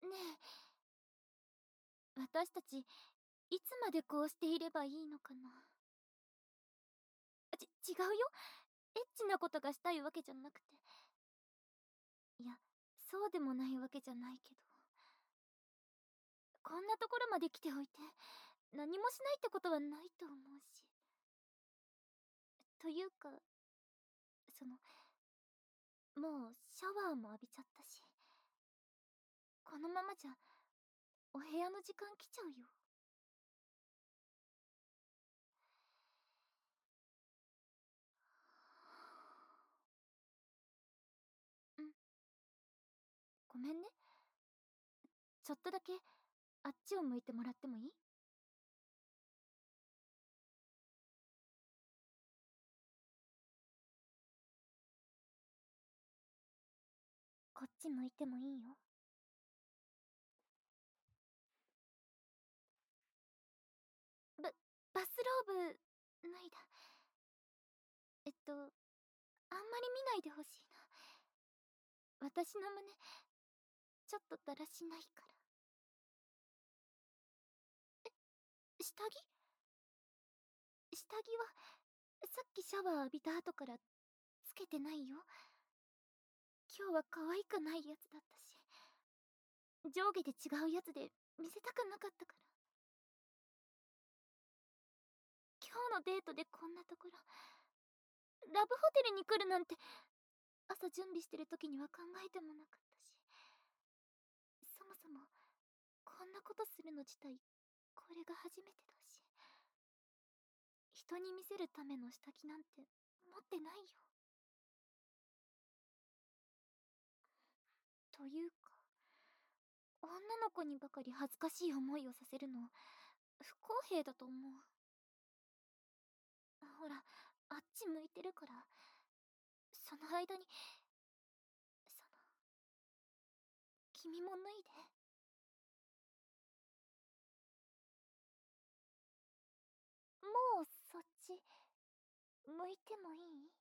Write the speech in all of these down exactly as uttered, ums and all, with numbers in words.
ねえ、私たちいつまでこうしていればいいのかな。ち違うよ、エッチなことがしたいわけじゃなくて。いや、そうでもないわけじゃないけど、こんなところまで来ておいて何もしないってことはないと思うし。というか、その、もうシャワーも浴びちゃったし、このままじゃお部屋の時間来ちゃうよ。うん、ごめんね。ちょっとだけあっちを向いてもらってもいい？こっち向いてもいいよ。ババスローブ脱いだ。えっと、あんまり見ないでほしいな。私の胸ちょっとだらしないから。下着下着はさっきシャワー浴びた後からつけてないよ。今日は可愛くないやつだったし、上下で違うやつで見せたくなかったから。今日のデートでこんなところ、ラブホテルに来るなんて朝準備してる時には考えてもなかったし、そもそもこんなことするの自体これが初めてだし、人に見せるための下着なんて持ってないよ。というか、女の子にばかり恥ずかしい思いをさせるの不公平だと思う。ほら、あっち向いてるから、その間に、その、君も脱いで。もうそっち向いてもいい？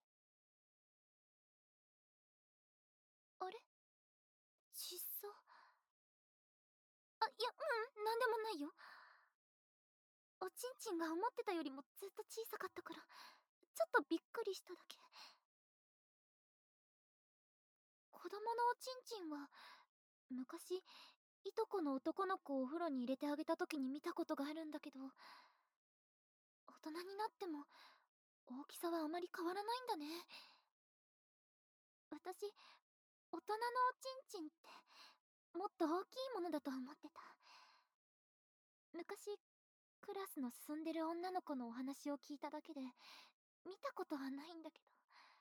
あれ、窒素。あ、いや、うん、なんでもないよ。おちんちんが思ってたよりもずっと小さかったから、ちょっとびっくりしただけ。子供のおちんちんは昔いとこの男の子をお風呂に入れてあげた時に見たことがあるんだけど、大人になっても大きさはあまり変わらないんだね。私、大人のおちんちんってもっと大きいものだと思ってた。昔クラスの進んでる女の子のお話を聞いただけで見たことはないんだけど、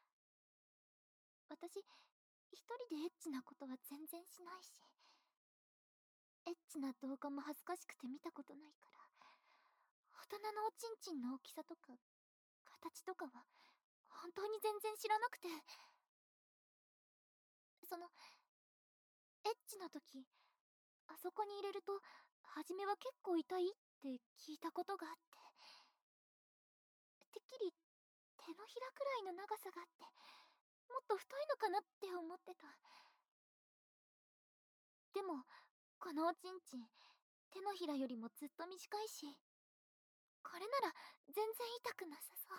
私一人でエッチなことは全然しないし、エッチな動画も恥ずかしくて見たことないから、大人のおちんちんの大きさとか形とかは本当に全然知らなくて、そのエッチな時あそこに入れると初めは結構痛いって聞いたことがあって、てっきり手のひらくらいの長さがあってもっと太いのかなって思ってた。でもこのおちんちん手のひらよりもずっと短いし、これなら全然痛くなさそう。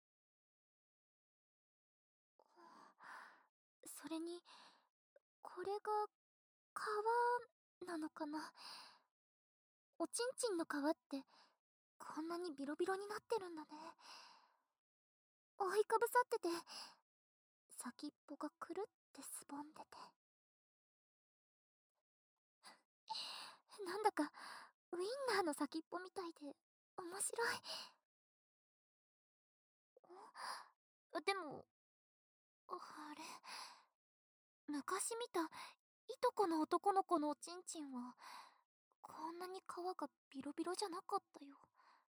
それにこれが皮なのかな。おちんちんの皮ってこんなにビロビロになってるんだね。覆いかぶさってて先っぽがくるってすぼんでて、なんだかウインナーの先っぽみたいで面白い。おでもあれ、昔見たいとこの男の子のおちんちんはこんなに皮がビロビロじゃなかったよ。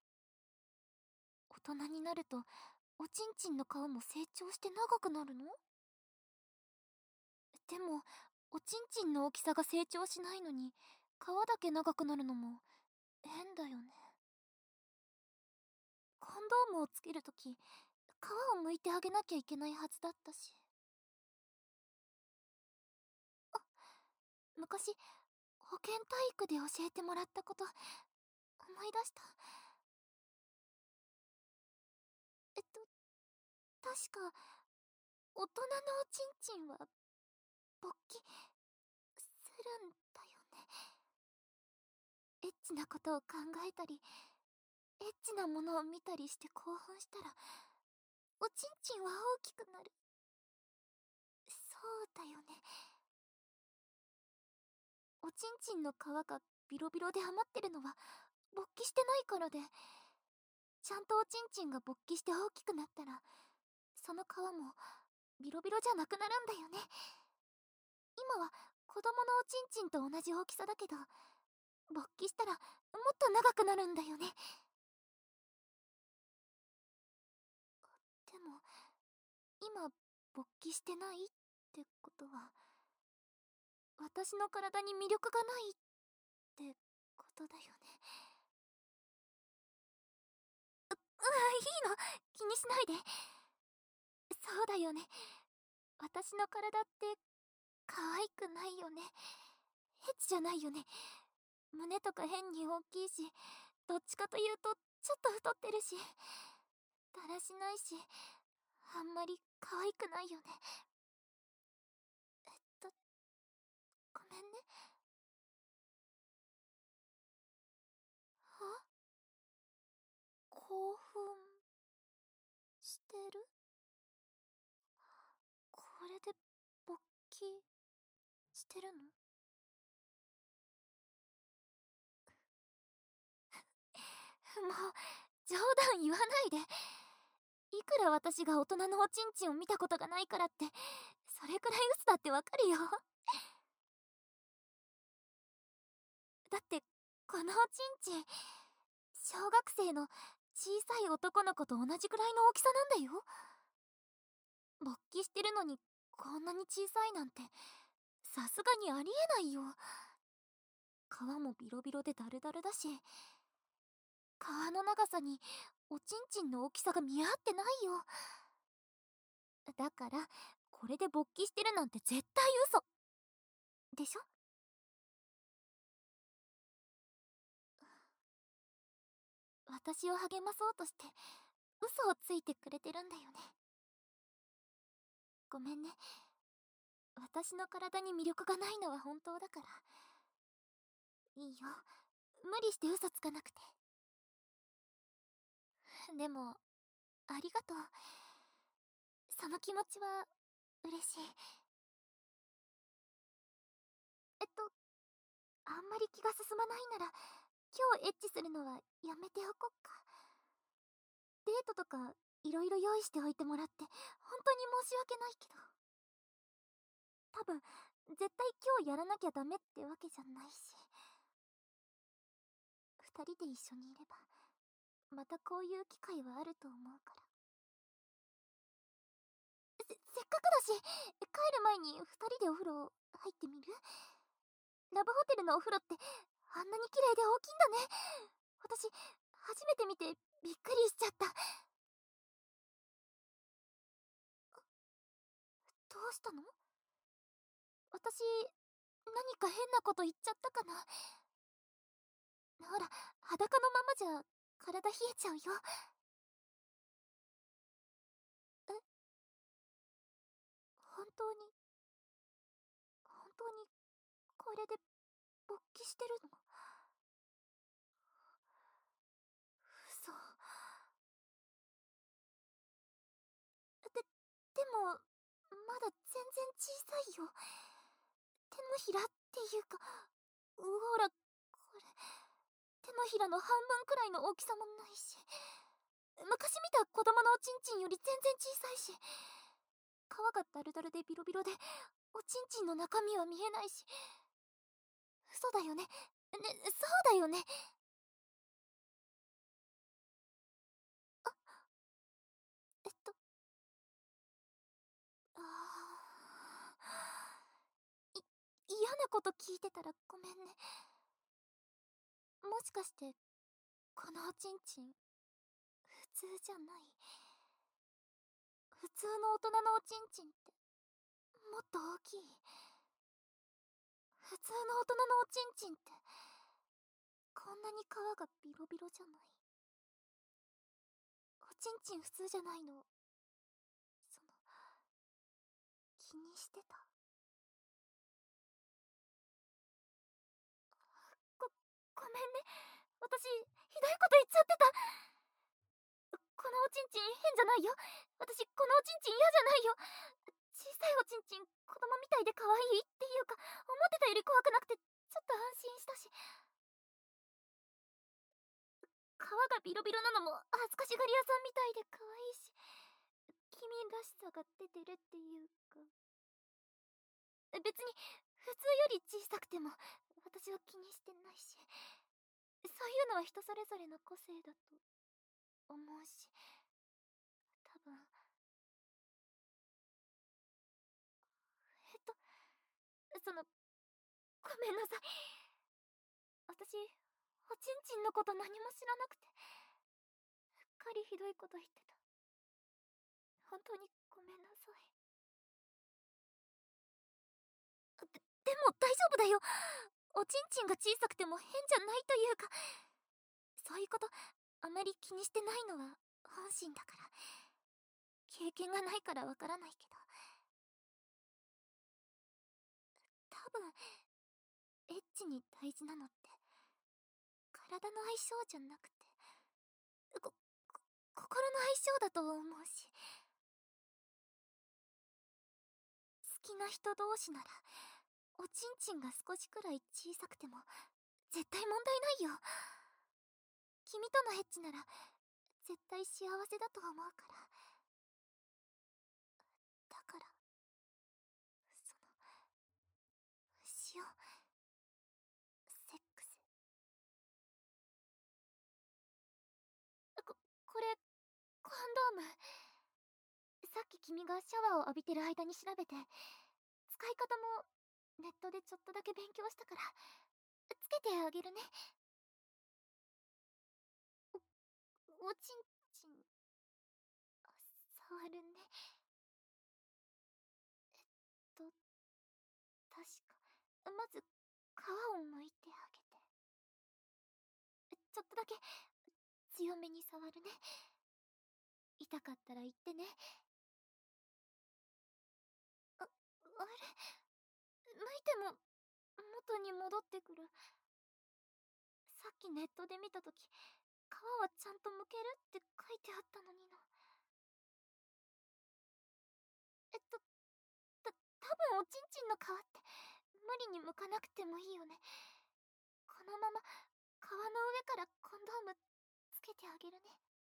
大人になるとおちんちんの皮も成長して長くなるの？でもおちんちんの大きさが成長しないのに皮だけ長くなるのも変だよね。コンドームをつけるとき皮を剥いてあげなきゃいけないはずだったし。あ、昔保健体育で教えてもらったこと思い出した。えっと確か大人のおちんちんは勃起するんだよね。エッチなことを考えたりエッチなものを見たりして興奮したらおちんちんは大きくなる。そうだよね。おちんちんの皮がビロビロで余ってるのは勃起してないからで、ちゃんとおちんちんが勃起して大きくなったらその皮もビロビロじゃなくなるんだよね。今は子供のおちんちんと同じ大きさだけど、勃起したらもっと長くなるんだよね。でも今勃起してないってことは私の体に魅力がないってことだよね。う、うわ、いいの、気にしないで。そうだよね、私の体って可愛くないよね。エッチじゃないよね。胸とか変に大きいし、どっちかというとちょっと太ってるし、だらしないし、あんまり可愛くないよね。えっとごめんね。あ、興奮してる？これで勃起してるの？もう冗談言わないで。いくら私が大人のおちんちんを見たことがないからってそれくらい嘘だってわかるよ。だってこのおちんちん小学生の小さい男の子と同じくらいの大きさなんだよ。勃起してるのにこんなに小さいなんてさすがにありえないよ。皮もビロビロでダルダルだし、皮の長さにおちんちんの大きさが見合ってないよ。だからこれで勃起してるなんて絶対嘘でしょ。私を励まそうとして嘘をついてくれてるんだよね。ごめんね、私の体に魅力がないのは本当だから。いいよ、無理して嘘つかなくて。でもありがとう、その気持ちは嬉しい。えっとあんまり気が進まないなら今日エッチするのはやめておこっか。デートとかいろいろ用意しておいてもらって本当に申し訳ないけど、多分絶対今日やらなきゃダメってわけじゃないし、二人で一緒にいればまたこういう機会はあると思うから。せ、せっかくだし帰る前に二人でお風呂入ってみる？ラブホテルのお風呂ってあんなに綺麗で大きいんだね。私初めて見てびっくりしちゃった。どうしたの？私何か変なこと言っちゃったかな。ほら裸のままじゃ体冷えちゃうよ。え、本当に本当にこれで勃起してるの？嘘で、でもまだ全然小さいよ。手のひらっていうか、ほらこれ手のひらの半分くらいの大きさもないし、昔見た子供のおちんちんより全然小さいし、皮がダルダルでビロビロでおちんちんの中身は見えないし。嘘だよね、ね、そうだよね。あ、えっとあーい嫌なこと聞いてたらごめんね。もしかしてこのおちんちん普通じゃない？普通の大人のおちんちんってもっと大きい？普通の大人のおちんちんってこんなに皮がビロビロじゃない。おちんちん普通じゃないの。その気にしてた。ごごめんね、私ひどいこと言っちゃってた。このおちんちん変じゃないよ。私このおちんちん嫌じゃないよ。小さいおちんちん子供みたいで可愛いっていうか、思ってたより怖くなくてちょっと安心したし、皮がビロビロなのも恥ずかしがり屋さんみたいで可愛いし、君らしさが出てるっていうか、別に普通より小さくても私は気にしてないし、そういうのは人それぞれの個性だと思うし、多分。えっとそのごめんなさい。私おちんちんのこと何も知らなくて、うっかりひどいこと言ってた。本当にごめんなさい。ででも大丈夫だよ。おちんちんが小さくても変じゃないというか、そういうことあまり気にしてないのは本心だから。経験がないからわからないけど、多分エッチに大事なのって体の相性じゃなくて、ここ心の相性だと思うし、好きな人同士ならおちんちんが少しくらい小さくても絶対問題ないよ。君とのエッチなら絶対幸せだと思うから。だからそのしよう、セックス。ここれコンドーム。さっき君がシャワーを浴びてる間に調べて、使い方もネットでちょっとだけ勉強したからつけてあげるね。お、おちんちん触るね。えっと確かまず皮を剥いてあげて、ちょっとだけ強めに触るね。痛かったら言ってね。あ、あれ、剥いても元に戻ってくる。さっきネットで見たとき、皮はちゃんと剥けるって書いてあったのにな。えっとた多分おちんちんの皮って無理に剥かなくてもいいよね。このまま皮の上からコンドームつけてあげるね。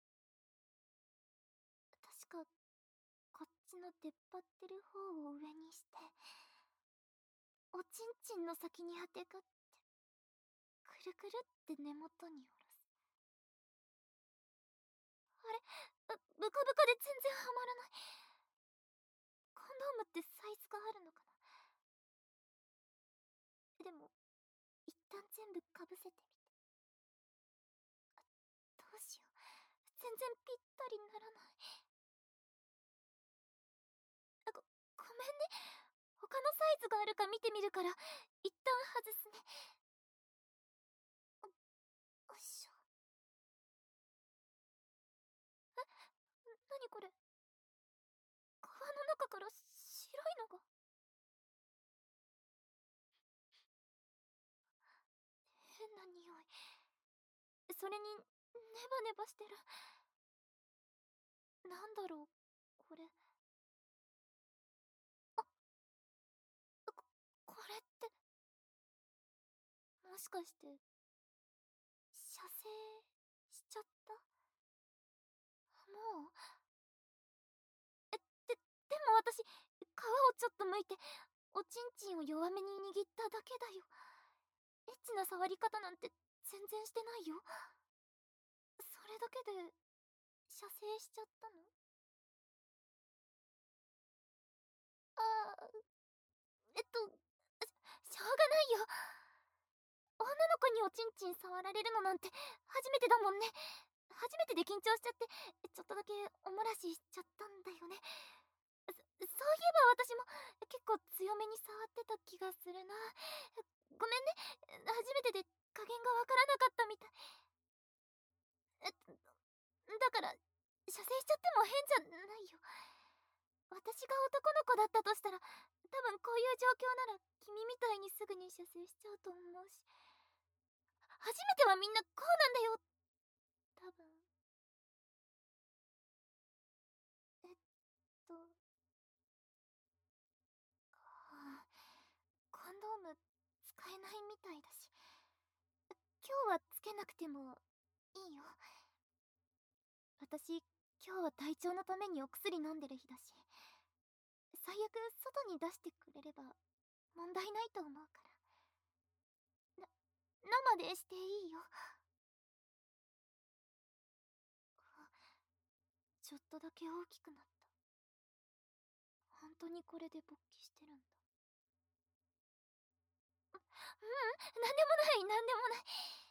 確かこっちの出っ張ってる方を上にして、おちんちんの先に当てがってくるくるって根元に下ろす。あれ、ブカブカで全然はまらない。コンドームってサイズがあるのかな。でも一旦全部かぶせてみて。どうしよう、全然ぴったりならない。ごごめんね。他のサイズがあるか見てみるから一旦外すね。よいしょ。え、なにこれ、皮の中から白いのが。変な匂い。それにネバネバしてる。なんだろうこれ。あ、ここれってもしかして射精しちゃった？もう。えででも私皮をちょっと剥いておちんちんを弱めに握っただけだよ。エッチな触り方なんて全然してないよ。それだけで射精しちゃったの？ああ、えっとしょうがないよ。女の子におちんちん触られるのなんて初めてだもんね。初めてで緊張しちゃってちょっとだけおもらししちゃったんだよね。そそういえば私も結構強めに触ってた気がするな。ごめんね。 君みたいにすぐに射精しちゃうと思うし、初めてはみんなこうなんだよ、多分。えっとはあ、コンドーム使えないみたいだし、今日はつけなくてもいいよ。私、今日は体調のためにお薬飲んでる日だし、最悪外に出してくれれば問題ないと思うから。な生でしていいよ。ちょっとだけ大きくなった。本当にこれで勃起してるんだ。ううん、なんでもない、なんでもない。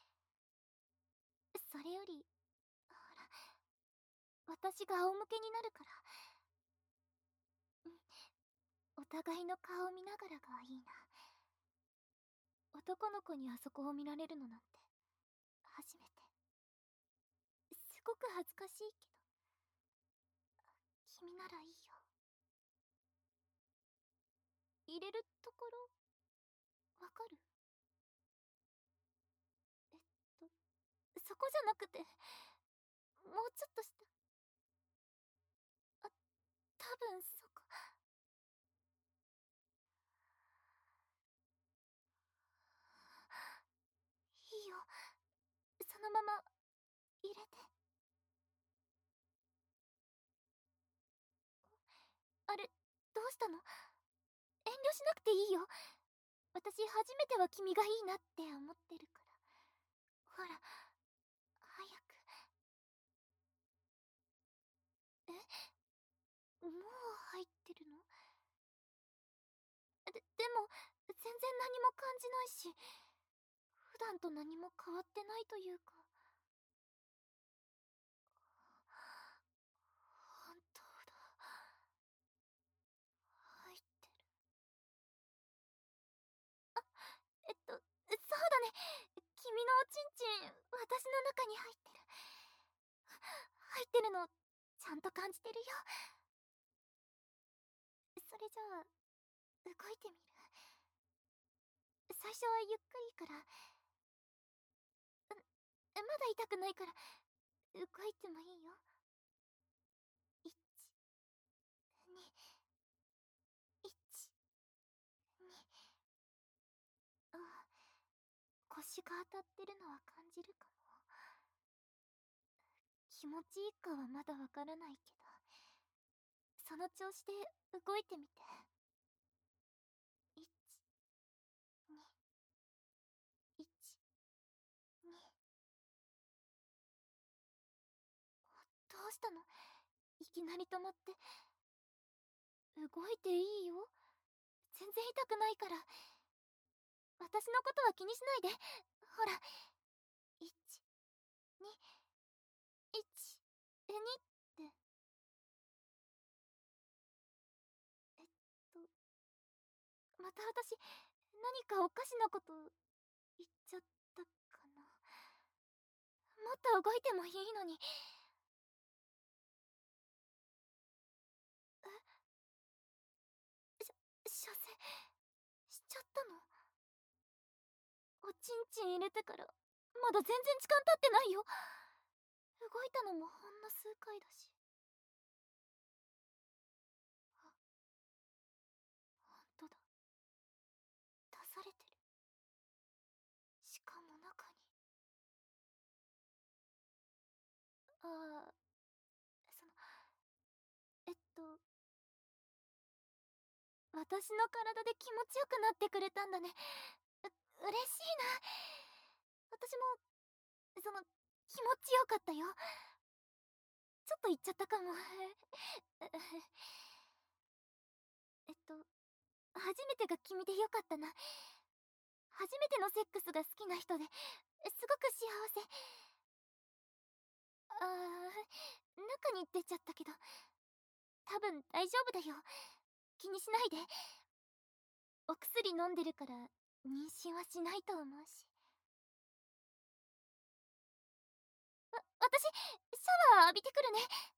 それより、ほら、私が仰向けになるから。うん、お互いの顔を見ながらがいいな。男の子にあそこを見られるのなんて初めて。すごく恥ずかしいけど、君ならいいよ。入れるところわかる？えっとそこじゃなくて、もうちょっとした。あ、多分そこ。いいよ、そのまま入れて。あれ、どうしたの？遠慮しなくていいよ。私初めては君がいいなって思ってるから。ほら、早く。え、もう入ってるの？で、でも全然何も感じないし、普段と何も変わってないというか。本当だ、入ってる。あ、えっとそうだね、君のおちんちん私の中に入ってる。入ってるのちゃんと感じてるよ。それじゃあ動いてみる。最初はゆっくりから。まだ痛くないから動いてもいいよ。いち、に、いち、に。ああ、腰が当たってるのは感じるかも。気持ちいいかはまだわからないけど、その調子で動いてみて。いち、に、いち、に。どうしたの？いきなり止まって。動いていいよ、全然痛くないから。私のことは気にしないで。ほら、いち、に、いち、にって。えっとまた私何かおかしなこと言っちゃったかな。もっと動いてもいいのに。え、し射精しちゃったの？おちんちん入れてからまだ全然時間経ってないよ。動いたのもほんの数回だし。あ、ほんとだ、出されてる。しかも中に。ああ、そのえっと私の体で気持ちよくなってくれたんだね。う嬉しいな。私もその気持ちよかったよ。ちょっと言っちゃったかも。えっと初めてが君でよかったな。初めてのセックスが好きな人ですごく幸せ。あー、中に出ちゃったけど多分大丈夫だよ、気にしないで。お薬飲んでるから妊娠はしないと思うし。わ私シャワー浴びてくるね。